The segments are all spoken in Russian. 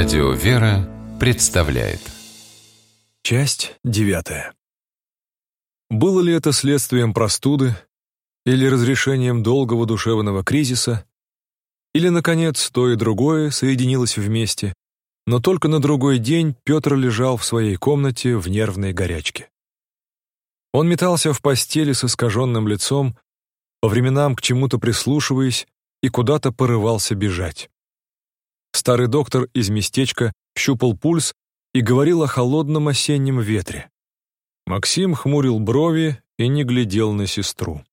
Радио «Вера» представляет. Часть 9. Было ли это следствием простуды или разрешением долгого душевного кризиса, или, наконец, то и другое соединилось вместе, но только на другой день Петр лежал в своей комнате в нервной горячке. Он метался в постели с искаженным лицом, по временам к чему-то прислушиваясь и куда-то порывался бежать. Старый доктор из местечка щупал пульс и говорил о холодном осеннем ветре. Максим хмурил брови и не глядел на сестру.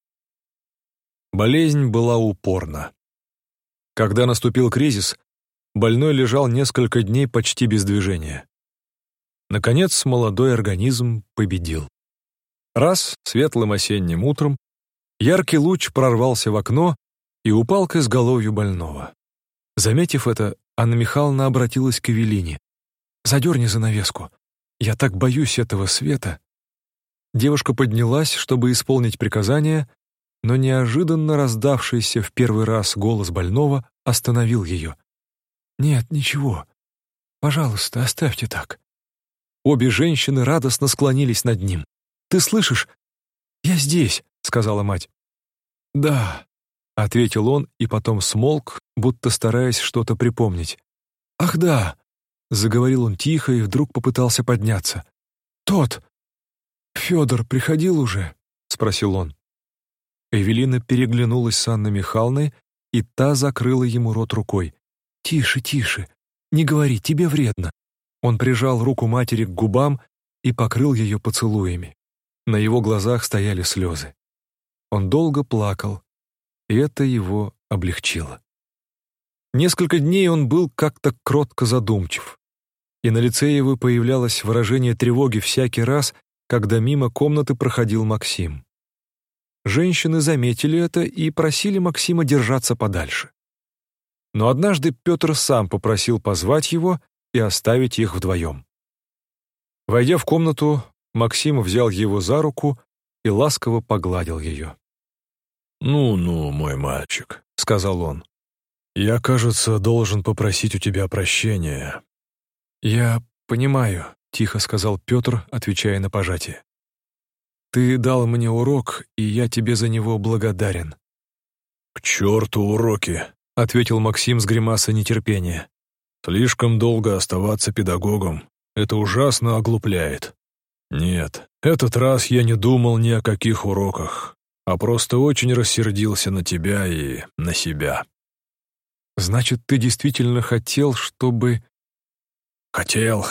Болезнь была упорна. Когда наступил кризис, больной лежал несколько дней почти без движения. Наконец, молодой организм победил. Раз, светлым осенним утром, яркий луч прорвался в окно и упал к изголовью больного. Заметив это, Анна Михайловна обратилась к Эвелине. «Задерни занавеску. Я так боюсь этого света». Девушка поднялась, чтобы исполнить приказание, но неожиданно раздавшийся в первый раз голос больного остановил ее. «Нет, ничего. Пожалуйста, оставьте так». Обе женщины радостно склонились над ним. «Ты слышишь? Я здесь», — сказала мать. «Да», — ответил он и потом смолк, будто стараясь что-то припомнить. «Ах да», — заговорил он тихо и вдруг попытался подняться. «Тот! Федор приходил уже?» — спросил он. Эвелина переглянулась с Анной Михайловной, и та закрыла ему рот рукой. «Тише, тише, не говори, тебе вредно». Он прижал руку матери к губам и покрыл ее поцелуями. На его глазах стояли слезы. Он долго плакал, и это его облегчило. Несколько дней он был как-то кротко задумчив, и на лице его появлялось выражение тревоги всякий раз, когда мимо комнаты проходил Максим. Женщины заметили это и просили Максима держаться подальше. Но однажды Петр сам попросил позвать его и оставить их вдвоем. Войдя в комнату, Максим взял его за руку и ласково погладил ее. «Ну-ну, мой мальчик», — сказал он. «Я, кажется, должен попросить у тебя прощения». «Я понимаю», — тихо сказал Петр, отвечая на пожатие. «Ты дал мне урок, и я тебе за него благодарен». «К черту уроки», — ответил Максим с гримасой нетерпения. «Слишком долго оставаться педагогом. Это ужасно оглупляет. Нет, этот раз я не думал ни о каких уроках, а просто очень рассердился на тебя и на себя». «Значит, ты действительно хотел, чтобы...» «Хотел.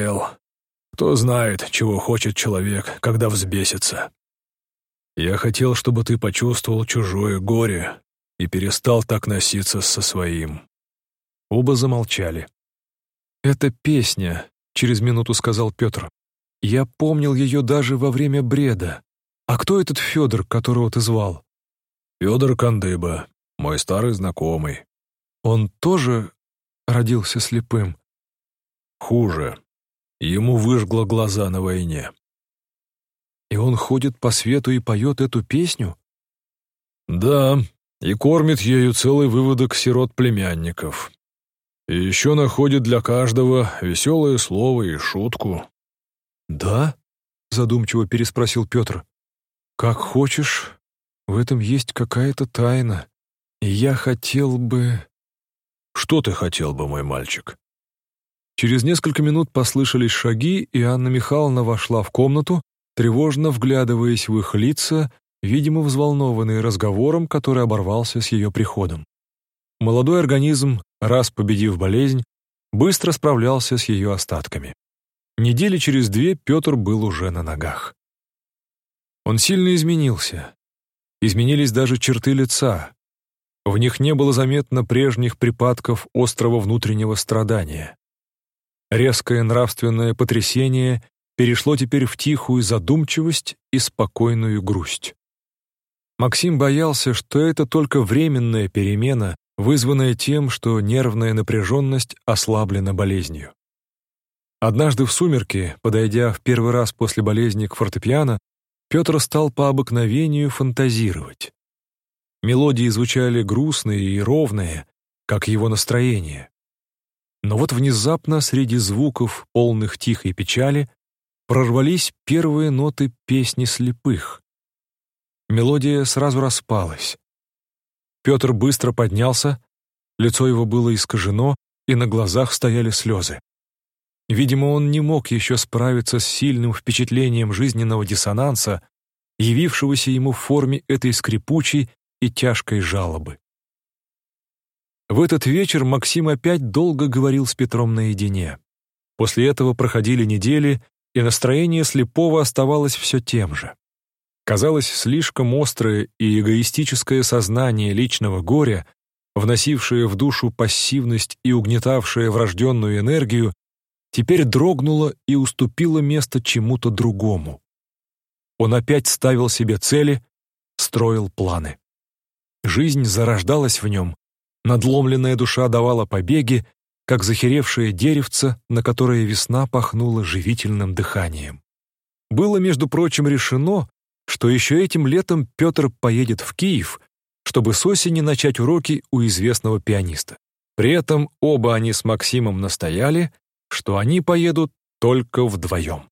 Кто знает, чего хочет человек, когда взбесится. Я хотел, чтобы ты почувствовал чужое горе и перестал так носиться со своим». Оба замолчали. «Это песня», — через минуту сказал Петр. «Я помнил ее даже во время бреда. А кто этот Федор, которого ты звал?» «Федор Кандыба, мой старый знакомый». «Он тоже родился слепым?» «Хуже. Ему выжгло глаза на войне». «И он ходит по свету и поет эту песню?» «Да, и кормит ею целый выводок сирот-племянников. И еще находит для каждого веселое слово и шутку». «Да?» — задумчиво переспросил Петр. «Как хочешь, в этом есть какая-то тайна, и я хотел бы...» «Что ты хотел бы, мой мальчик?» Через несколько минут послышались шаги, и Анна Михайловна вошла в комнату, тревожно вглядываясь в их лица, видимо, взволнованные разговором, который оборвался с ее приходом. Молодой организм, раз победив болезнь, быстро справлялся с ее остатками. Недели через 2 Петр был уже на ногах. Он сильно изменился. Изменились даже черты лица. В них не было заметно прежних припадков острого внутреннего страдания. Резкое нравственное потрясение перешло теперь в тихую задумчивость и спокойную грусть. Максим боялся, что это только временная перемена, вызванная тем, что нервная напряженность ослаблена болезнью. Однажды в сумерки, подойдя в первый раз после болезни к фортепиано, Петр стал по обыкновению фантазировать. Мелодии звучали грустные и ровные, как его настроение. Но вот внезапно среди звуков, полных тихой печали, прорвались первые ноты песни слепых. Мелодия сразу распалась. Петр быстро поднялся, лицо его было искажено, и на глазах стояли слезы. Видимо, он не мог еще справиться с сильным впечатлением жизненного диссонанса, явившегося ему в форме этой скрипучей и тяжкой жалобы. В этот вечер Максим опять долго говорил с Петром наедине. После этого проходили недели, и настроение слепого оставалось все тем же. Казалось, слишком острое и эгоистическое сознание личного горя, вносившее в душу пассивность и угнетавшее врожденную энергию, теперь дрогнуло и уступило место чему-то другому. Он опять ставил себе цели, строил планы. Жизнь зарождалась в нем, надломленная душа давала побеги, как захеревшее деревце, на которое весна пахнула живительным дыханием. Было, между прочим, решено, что еще этим летом Петр поедет в Киев, чтобы с осени начать уроки у известного пианиста. При этом оба они с Максимом настояли, что они поедут только вдвоем.